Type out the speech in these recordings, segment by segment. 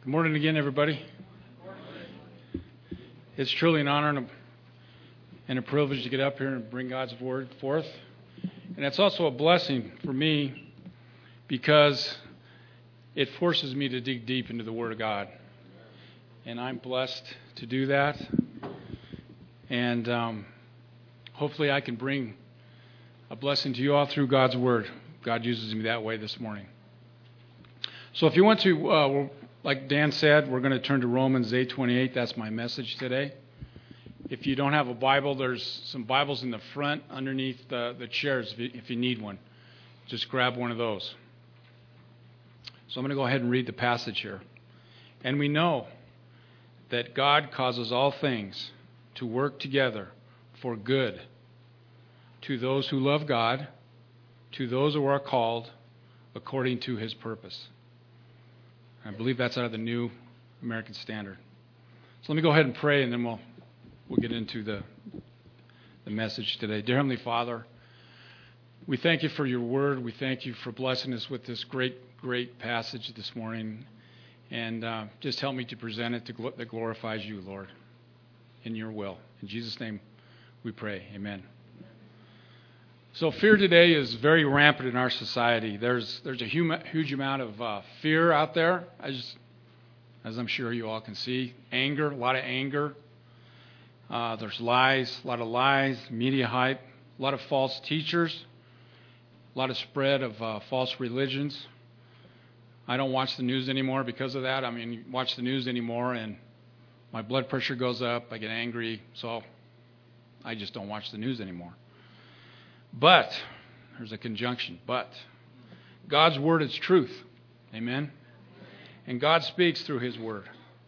Good morning again, everybody. It's truly an honor and a privilege to get up here and bring God's word forth. And it's also a blessing for me because it forces me to dig deep into the Word of God. And I'm blessed to do that. And hopefully I can bring a blessing to you all through God's Word. God uses me that way this morning. So if you want to, like Dan said, we're going to turn to Romans 8:28. That's my message today. If you don't have a Bible, there's some Bibles in the front underneath the chairs if you need one. Just grab one of those. So I'm going to go ahead and read the passage here. And we know that God causes all things to work together for good to those who love God, to those who are called according to His purpose. I believe that's out of the New American Standard. So let me go ahead and pray, and then we'll get into the message today. Dear Heavenly Father, we thank you for your word. We thank you for blessing us with this great passage this morning. And just help me to present it that glorifies you, Lord, in your will. In Jesus' name we pray. Amen. So fear today is very rampant in our society. There's a huge amount of fear out there, as I'm sure you all can see. Anger, a lot of anger. There's lies, a lot of lies, media hype, a lot of false teachers, a lot of spread of false religions. I don't watch the news anymore because of that. I mean, watch the news anymore and my blood pressure goes up, I get angry, so I just don't watch the news anymore. But, there's a conjunction, but God's word is truth. Amen? And God speaks through His word.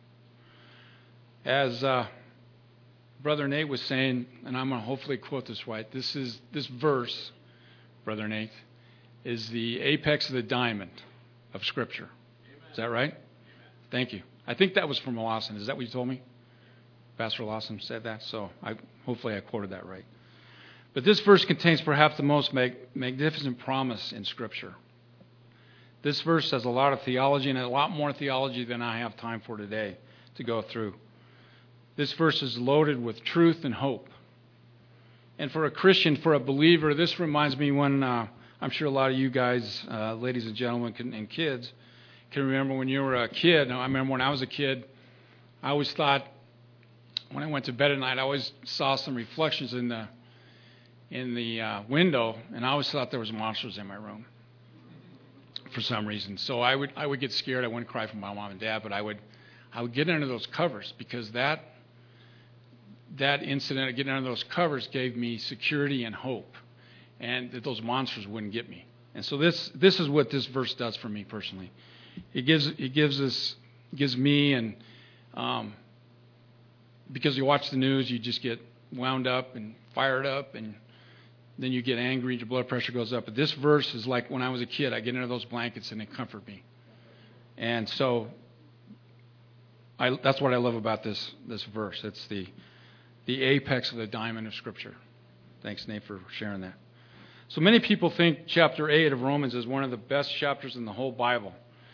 As Brother Nate was saying, and I'm going to hopefully quote this right, this verse, Brother Nate, is the apex of the diamond of Scripture. Amen. Is that right? Amen. Thank you. I think that was from Lawson. Is that what you told me? Pastor Lawson said that, so hopefully I quoted that right. But this verse contains perhaps the most magnificent promise in Scripture. This verse has a lot of theology, and a lot more theology than I have time for today to go through. This verse is loaded with truth and hope. And for a Christian, for a believer, this reminds me when I'm sure a lot of you guys, ladies and gentlemen and kids, can remember when you were a kid. I remember when I was a kid, I always thought, when I went to bed at night, I always saw some reflections in the window, and I always thought there was monsters in my room for some reason. So I would get scared. I wouldn't cry for my mom and dad, but I would get under those covers because that incident of getting under those covers gave me security and hope, and that those monsters wouldn't get me. And so this is what this verse does for me personally. It gives me, and because you watch the news, you just get wound up and fired up, and then you get angry and your blood pressure goes up. But this verse is like when I was a kid. I get into those blankets and it comforted me. And so that's what I love about this verse. It's the apex of the diamond of Scripture. Thanks, Nate, for sharing that. So many people think chapter 8 of Romans is one of the best chapters in the whole Bible.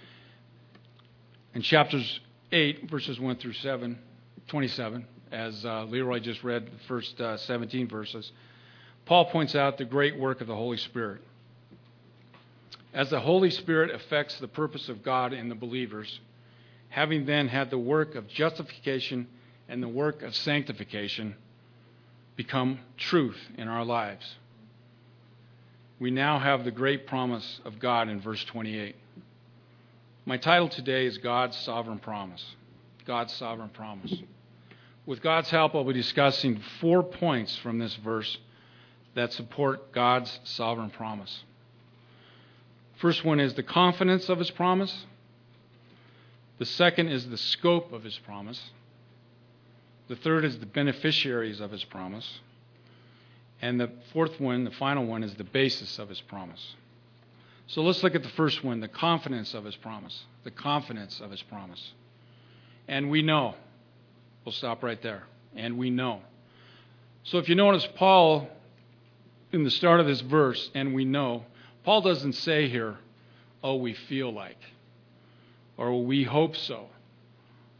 In chapters 8, verses 1 through 27, as Leroy just read the first 17 verses, Paul points out the great work of the Holy Spirit. As the Holy Spirit affects the purpose of God in the believers, having then had the work of justification and the work of sanctification become truth in our lives, we now have the great promise of God in verse 28. My title today is God's Sovereign Promise. God's Sovereign Promise. With God's help, I'll be discussing 4 points from this verse that support God's sovereign promise. First one is the confidence of His promise. The second is the scope of His promise. The third is the beneficiaries of His promise. And the fourth one, the final one, is the basis of His promise. So let's look at the first one, the confidence of His promise. The confidence of His promise. And we know. We'll stop right there. And we know. So if you notice, Paul, in the start of this verse, and we know, Paul doesn't say here, oh, we feel like, or we hope so.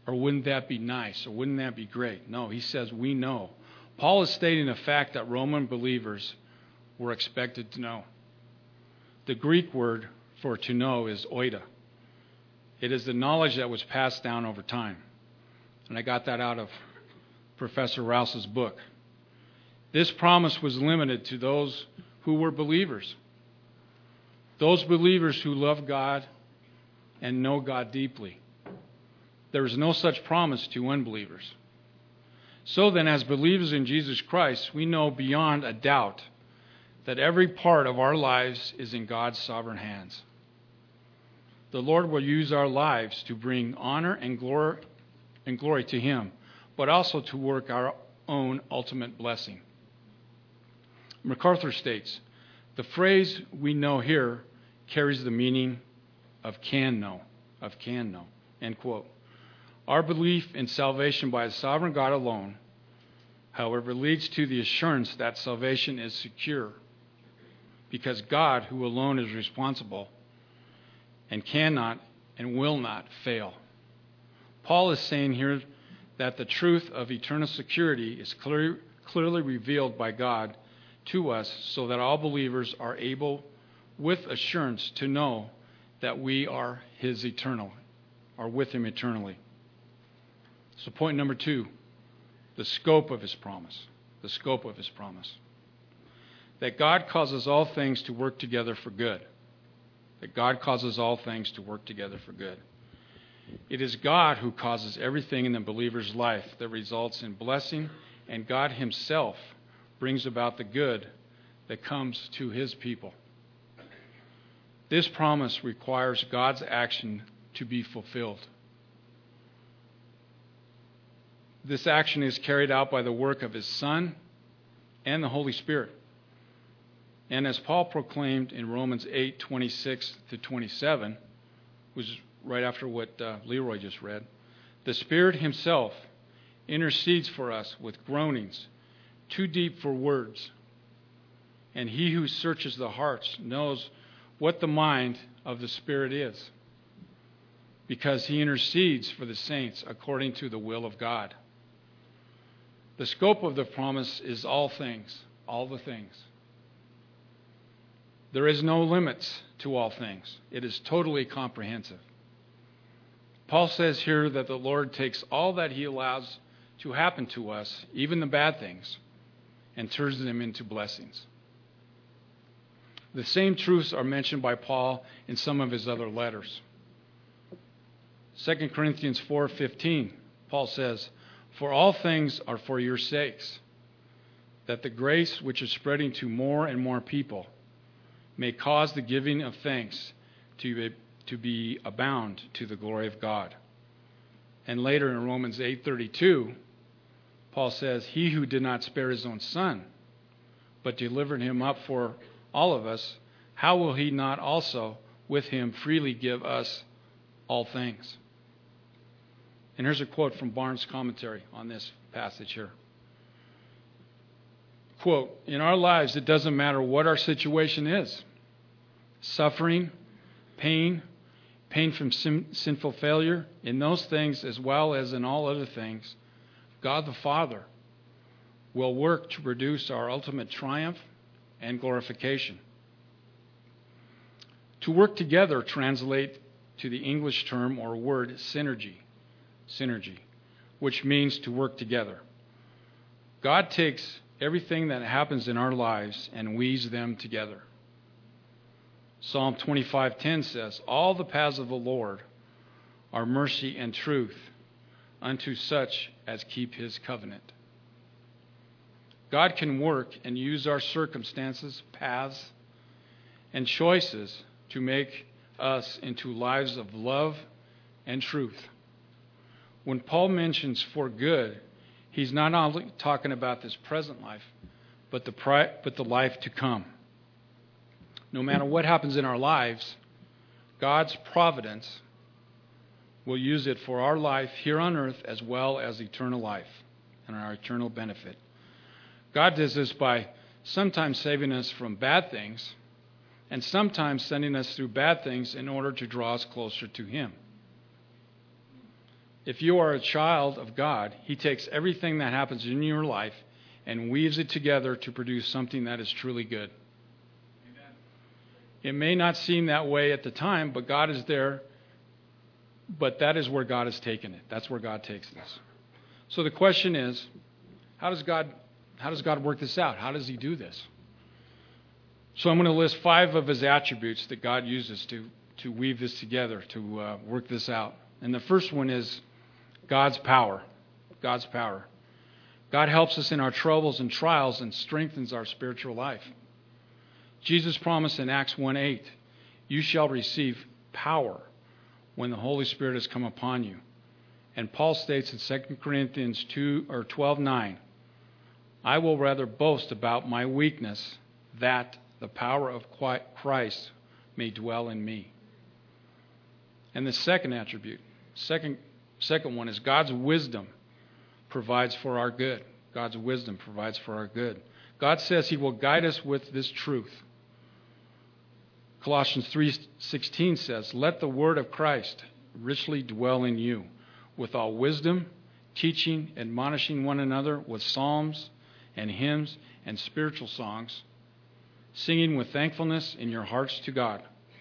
Or wouldn't that be nice? Or wouldn't that be great? No, he says we know. Paul is stating a fact that Roman believers were expected to know. The Greek word for to know is oida. It is the knowledge that was passed down over time. And I got that out of Professor Rouse's book. This promise was limited to those who were believers. Those believers who love God and know God deeply. There is no such promise to unbelievers. So then, as believers in Jesus Christ, we know beyond a doubt that every part of our lives is in God's sovereign hands. The Lord will use our lives to bring honor and glory to Him, but also to work our own ultimate blessing. MacArthur states, the phrase we know here carries the meaning of can know, end quote. Our belief in salvation by the sovereign God alone, however, leads to the assurance that salvation is secure, because God, who alone is responsible, and cannot and will not fail. Paul is saying here that the truth of eternal security is clearly revealed by God to us, so that all believers are able, with assurance, to know that we are His eternal, are with Him eternally. So point number 2, the scope of His promise. The scope of His promise. That God causes all things to work together for good. That God causes all things to work together for good. It is God who causes everything in the believer's life that results in blessing, and God Himself brings about the good that comes to His people. This promise requires God's action to be fulfilled. This action is carried out by the work of His Son and the Holy Spirit. And as Paul proclaimed in Romans 8:26-27, which is right after what Leroy just read, the Spirit Himself intercedes for us with groanings too deep for words. And He who searches the hearts knows what the mind of the Spirit is, because He intercedes for the saints according to the will of God. The scope of the promise is all things, all the things. There is no limits to all things. It is totally comprehensive. Paul says here that the Lord takes all that He allows to happen to us, even the bad things, and turns them into blessings. The same truths are mentioned by Paul in some of his other letters. 2 Corinthians 4:15, Paul says, "For all things are for your sakes, that the grace which is spreading to more and more people may cause the giving of thanks to be abound to the glory of God." And later in Romans 8:32, Paul says, "He who did not spare His own Son, but delivered Him up for all of us, how will He not also with Him freely give us all things?" And here's a quote from Barnes' commentary on this passage here. Quote, "In our lives, it doesn't matter what our situation is. Suffering, pain from sinful failure, in those things as well as in all other things, God the Father will work to produce our ultimate triumph and glorification." To work together translate to the English term or word synergy, which means to work together. God takes everything that happens in our lives and weaves them together. Psalm 25:10 says, "All the paths of the Lord are mercy and truth unto such as keep His covenant." God can work and use our circumstances, paths, and choices to make us into lives of love and truth. When Paul mentions for good, he's not only talking about this present life, but the life to come. No matter what happens in our lives, God's providence will use it for our life here on earth as well as eternal life and our eternal benefit. God does this by sometimes saving us from bad things and sometimes sending us through bad things in order to draw us closer to Him. If you are a child of God, He takes everything that happens in your life and weaves it together to produce something that is truly good. Amen. It may not seem that way at the time, but God is there. But that is where God has taken it. That's where God takes this. So the question is, how does God work this out? How does He do this? So I'm going to list 5 of His attributes that God uses to weave this together, to work this out. And the first one is God's power. God's power. God helps us in our troubles and trials and strengthens our spiritual life. Jesus promised in Acts 1:8, "You shall receive power when the Holy Spirit has come upon you." And Paul states in 2 Corinthians 12:9, "I will rather boast about my weakness, that the power of Christ may dwell in me." And the second attribute, second one is God's wisdom provides for our good. God's wisdom provides for our good. God says He will guide us with this truth. Colossians 3:16 says, "Let the word of Christ richly dwell in you, with all wisdom, teaching, admonishing one another with psalms and hymns and spiritual songs, singing with thankfulness in your hearts to God."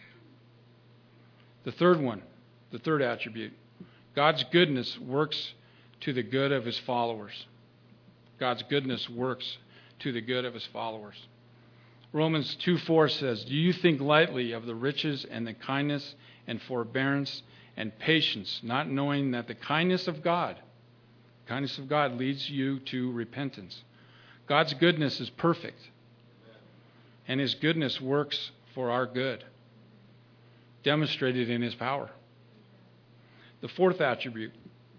The third attribute, God's goodness works to the good of His followers. God's goodness works to the good of His followers. Romans 2:4 says, "Do you think lightly of the riches and the kindness and forbearance and patience, not knowing that the kindness of God leads you to repentance?" God's goodness is perfect, and His goodness works for our good, demonstrated in His power. The fourth attribute,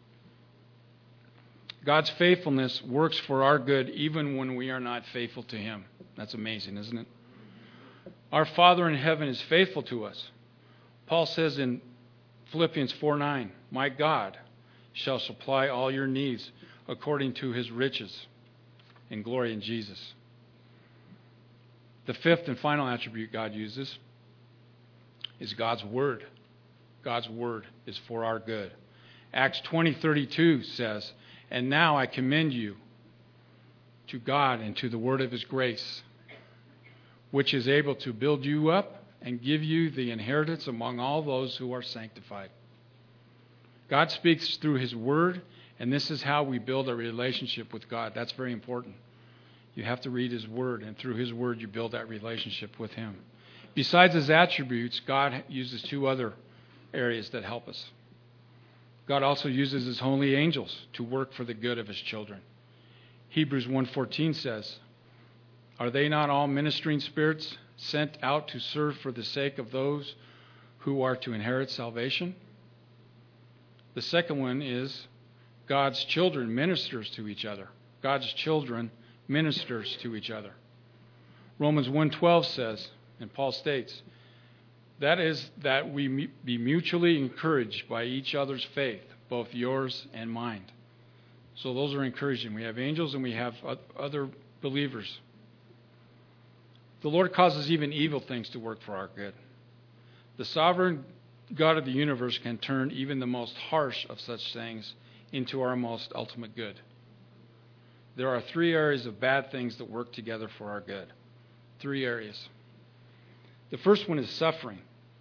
God's faithfulness works for our good even when we are not faithful to Him. That's amazing, isn't it? Our Father in heaven is faithful to us. Paul says in Philippians 4:9, "My God shall supply all your needs according to His riches in glory in Jesus." The fifth and final attribute God uses is God's Word. God's Word is for our good. Acts 20:32 says, "And now I commend you to God and to the word of His grace, which is able to build you up and give you the inheritance among all those who are sanctified." God speaks through His Word, and this is how we build a relationship with God. That's very important. You have to read His Word, and through His Word you build that relationship with Him. Besides His attributes, God uses 2 other areas that help us. God also uses His holy angels to work for the good of His children. Hebrews 1:14 says, "Are they not all ministering spirits sent out to serve for the sake of those who are to inherit salvation?" The second one is God's children ministers to each other. God's children ministers to each other. Romans 1:12 says, and Paul states, "That is that we be mutually encouraged by each other's faith, both yours and mine." So those are encouraging. We have angels and we have other believers. The Lord causes even evil things to work for our good. The sovereign God of the universe can turn even the most harsh of such things into our most ultimate good. There are 3 areas of bad things that work together for our good. 3 areas. The first one is suffering.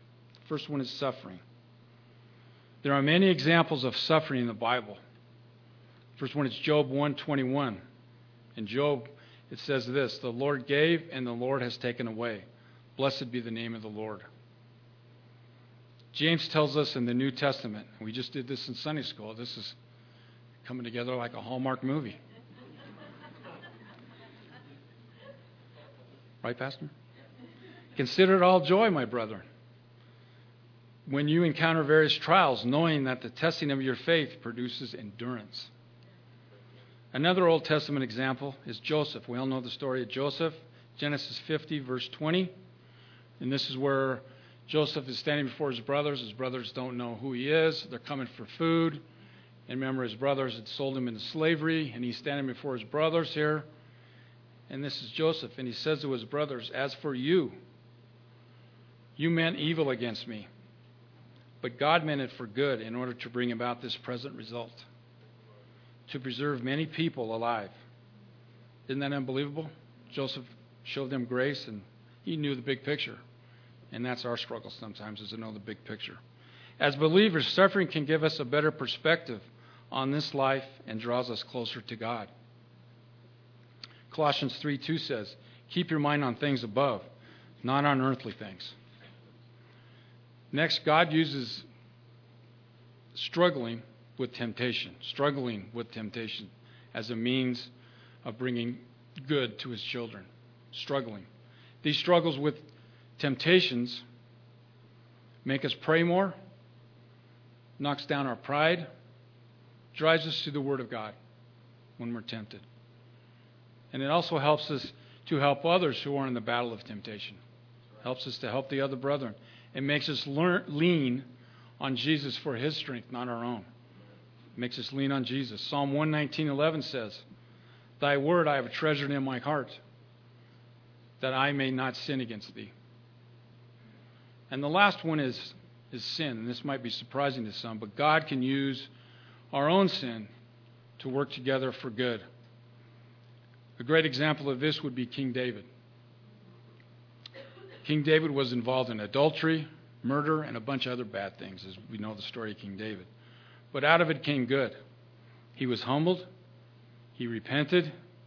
There are many examples of suffering in the Bible. First one is Job 1:21. In Job, it says this, "The Lord gave and the Lord has taken away. Blessed be the name of the Lord." James tells us in the New Testament, and we just did this in Sunday school, this is coming together like a Hallmark movie. Right, Pastor? "Consider it all joy, my brethren, when you encounter various trials, knowing that the testing of your faith produces endurance." Another Old Testament example is Joseph. We all know the story of Joseph, Genesis 50, verse 20. And this is where Joseph is standing before his brothers. His brothers don't know who he is. They're coming for food. And remember, his brothers had sold him into slavery, and he's standing before his brothers here. And this is Joseph, and he says to his brothers, "As for you, you meant evil against me, But God meant it for good in order to bring about this present result, to preserve many people alive. Isn't that unbelievable? Joseph showed them grace, and he knew the big picture. And that's our struggle sometimes, is to know the big picture. As believers, suffering can give us a better perspective on this life and draws us closer to God. Colossians 3:2 says, keep your mind on things above, not on earthly things. Next, God uses struggling with temptation as a means of bringing good to his children. Struggling. These struggles with temptations make us pray more, knocks down our pride, drives us to the Word of God when we're tempted. And it also helps us to help others who are in the battle of temptation. Helps us to help the other brethren. It makes us lean on Jesus for his strength, not our own. It makes us lean on Jesus. Psalm 119:11 says, thy word I have treasured in my heart, that I may not sin against thee. And the last one is sin. And this might be surprising to some, but God can use our own sin to work together for good. A great example of this would be King David. King David was involved in adultery, murder, and a bunch of other bad things, as we know the story of King David. But out of it came good. He was humbled, he repented,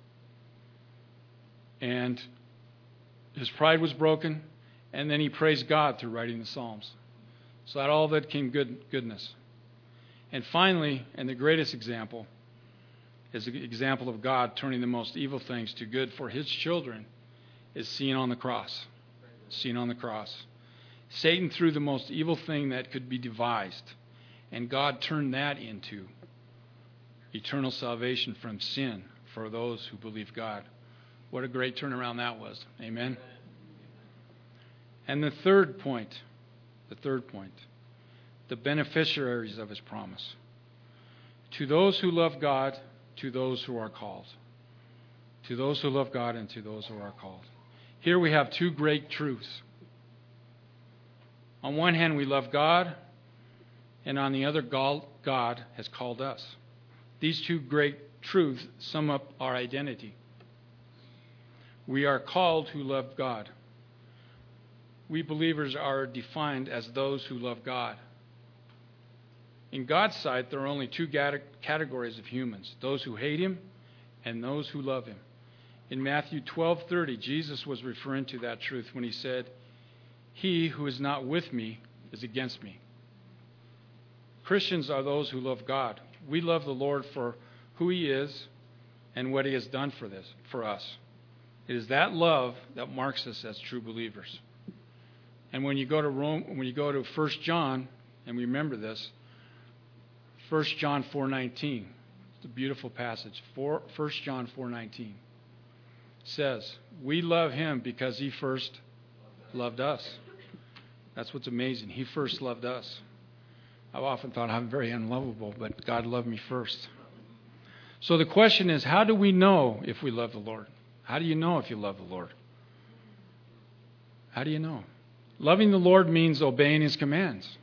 and his pride was broken, and then he praised God through writing the Psalms. So out of all that came goodness. And finally, and the greatest example, is the example of God turning the most evil things to good for his children, is seen on the cross. Seen on the cross. Satan threw the most evil thing that could be devised, and God turned that into eternal salvation from sin for those who believe God. What a great turnaround that was. Amen. And the third point, the beneficiaries of his promise. To those who love God, to those who are called. To those who love God and to those who are called. Here we have two great truths. On one hand, we love God, and on the other, God has called us. These two great truths sum up our identity. We are called who love God. We believers are defined as those who love God. In God's sight, there are only two categories of humans, those who hate him and those who love him. In Matthew 12:30, Jesus was referring to that truth when he said, he who is not with me is against me. Christians are those who love God. We love the Lord for who he is and what he has done for us. It is that love that marks us as true believers. And when you go to 1 John, and we remember this, 1 John 4:19, it's a beautiful passage. 1 John 4:19 says, we love him because he first loved us. That's what's amazing. He first loved us. I've often thought I'm very unlovable, but God loved me first. So the question is, how do we know if we love the Lord? How do you know if you love the Lord? How do you know? Loving the Lord means obeying his commands.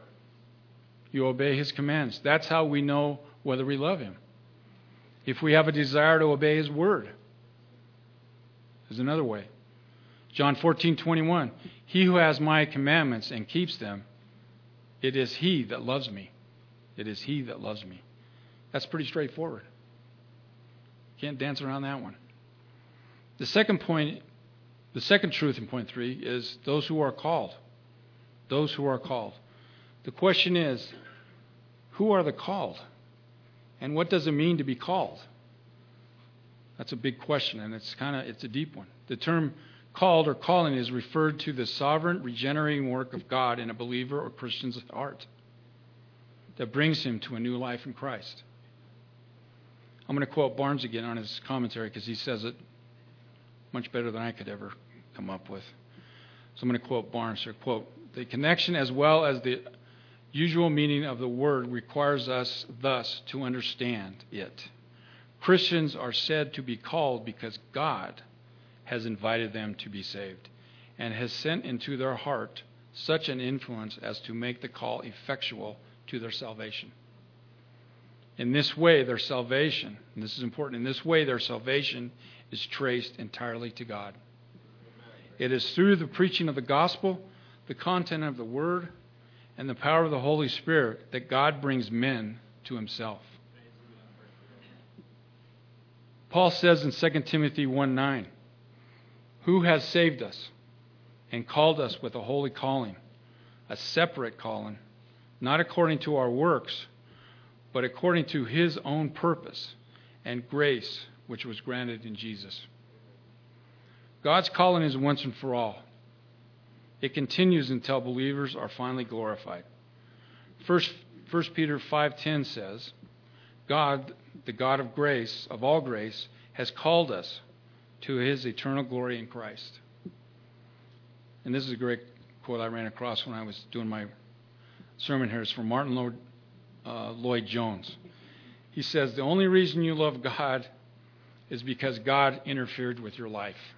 You obey his commands. That's how we know whether we love him. If we have a desire to obey his word, is another way. John 14:21, he who has my commandments and keeps them, it is he that loves me. It is he that loves me. That's pretty straightforward. Can't dance around that one. The second truth in point 3 is those who are called. Those who are called. The question is, who are the called? And what does it mean to be called? That's a big question, and it's a deep one. The term called or calling is referred to the sovereign regenerating work of God in a believer or Christian's heart that brings him to a new life in Christ. I'm going to quote Barnes again on his commentary because he says it much better than I could ever come up with. So I'm going to quote Barnes here. Quote, the connection as well as the usual meaning of the word requires us thus to understand it. Christians are said to be called because God has invited them to be saved and has sent into their heart such an influence as to make the call effectual to their salvation. In this way, their salvation, and this is important, in this way, their salvation is traced entirely to God. It is through the preaching of the gospel, the content of the word, and the power of the Holy Spirit that God brings men to himself. Paul says in 2 Timothy 1:9, "Who has saved us and called us with a holy calling, a separate calling, not according to our works, but according to his own purpose and grace, which was granted in Jesus." God's calling is once and for all. It continues until believers are finally glorified. 1 Peter 5:10 says, "God, the God of grace, of all grace, has called us to his eternal glory in Christ." And this is a great quote I ran across when I was doing my sermon here. It's from Martin Lloyd Jones. He says, "The only reason you love God is because God interfered with your life."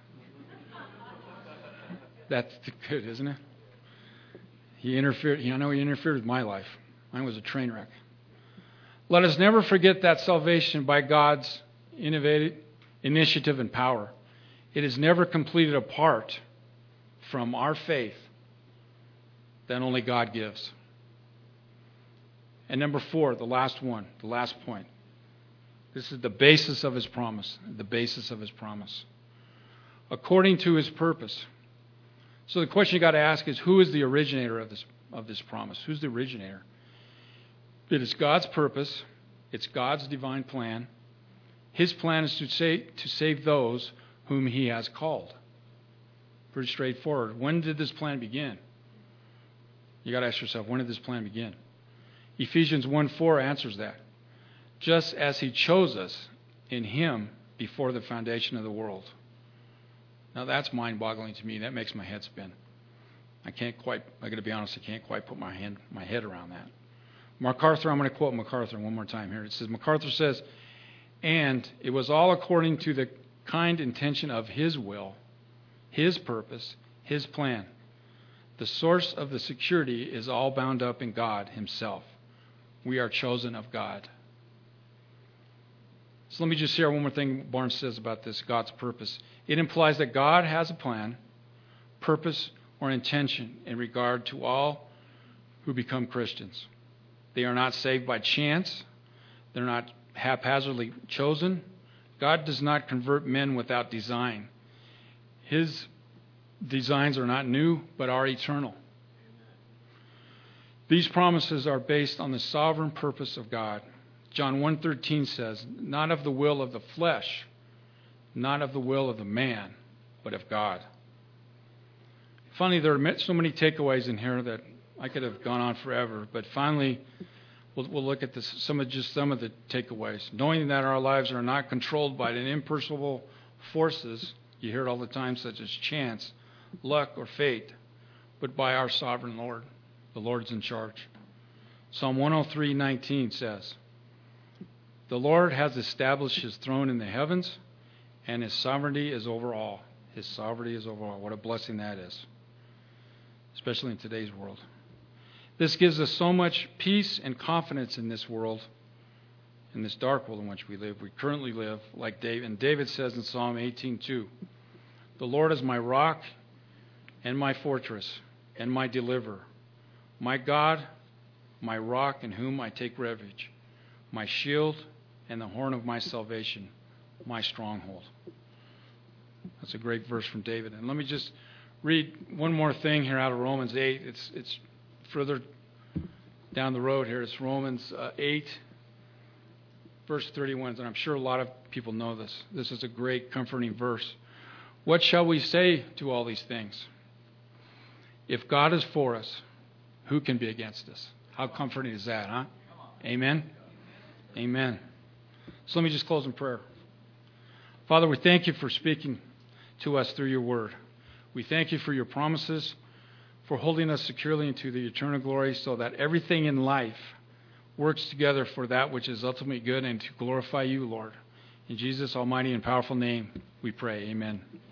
That's good, isn't it? He interfered. I know he interfered with my life. Mine was a train wreck. Let us never forget that salvation by God's initiative and power. It is never completed apart from our faith that only God gives. And number 4, the last point. This is the basis of his promise. The basis of his promise. According to his purpose. So the question you got to ask is, who is the originator of this promise? Who's the originator? It is God's purpose. It's God's divine plan. His plan is to save those whom he has called. Pretty straightforward. When did this plan begin? You got to ask yourself, when did this plan begin? Ephesians 1:4 answers that. Just as he chose us in him before the foundation of the world. Now that's mind-boggling to me. That makes my head spin. I got to be honest, I can't quite put my head around that. MacArthur, I'm going to quote MacArthur one more time here. It says, MacArthur says, "And it was all according to the kind intention of his will, his purpose, his plan. The source of the security is all bound up in God himself. We are chosen of God." So let me just share one more thing Barnes says about this, God's purpose. It implies that God has a plan, purpose, or intention in regard to all who become Christians. They are not saved by chance. They're not haphazardly chosen. God does not convert men without design. His designs are not new, but are eternal. These promises are based on the sovereign purpose of God. John 1:13 says, "Not of the will of the flesh, not of the will of the man, but of God." Finally, there are so many takeaways in here that I could have gone on forever, but finally, we'll look at some of the takeaways. Knowing that our lives are not controlled by an impersonal forces, you hear it all the time, such as chance, luck, or fate, but by our sovereign Lord. The Lord's in charge. Psalm 103:19 says, "The Lord has established his throne in the heavens, and his sovereignty is over all." His sovereignty is over all. What a blessing that is, especially in today's world. This gives us so much peace and confidence in this world, in this dark world in which we currently live, like David. And David says in Psalm 18:2, "The Lord is my rock and my fortress and my deliverer, my God, my rock in whom I take refuge, my shield and the horn of my salvation, my stronghold." That's a great verse from David. And let me just read one more thing here out of Romans 8. It's further down the road here. It's Romans 8, verse 31. And I'm sure a lot of people know this. This is a great, comforting verse. "What shall we say to all these things? If God is for us, who can be against us?" How comforting is that, huh? Amen? Amen. So let me just close in prayer. Father, we thank you for speaking to us through your word. We thank you for your promises, for holding us securely into the eternal glory so that everything in life works together for that which is ultimately good and to glorify you, Lord. In Jesus' almighty and powerful name we pray. Amen.